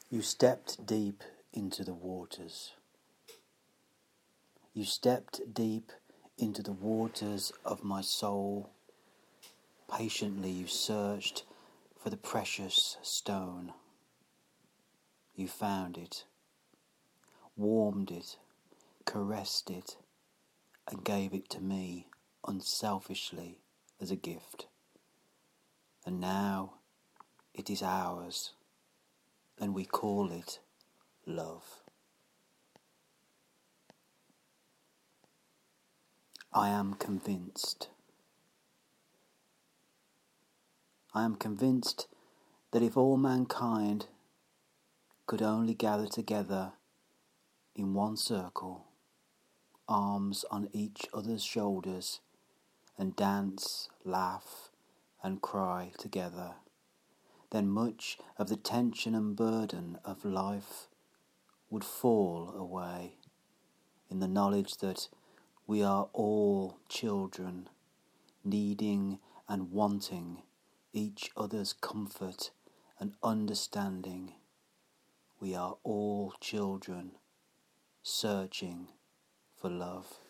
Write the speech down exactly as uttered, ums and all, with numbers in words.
You stepped deep into the waters. You stepped deep into the waters of my soul. Patiently you searched for the precious stone. You found it, warmed it, caressed it, and gave it to me unselfishly as a gift. And now it is ours, and we call it love. I am convinced. I am convinced that if all mankind could only gather together in one circle, arms on each other's shoulders, and dance, laugh, and cry together, then much of the tension and burden of life would fall away in the knowledge that we are all children, needing and wanting each other's comfort and understanding. We are all children searching for love.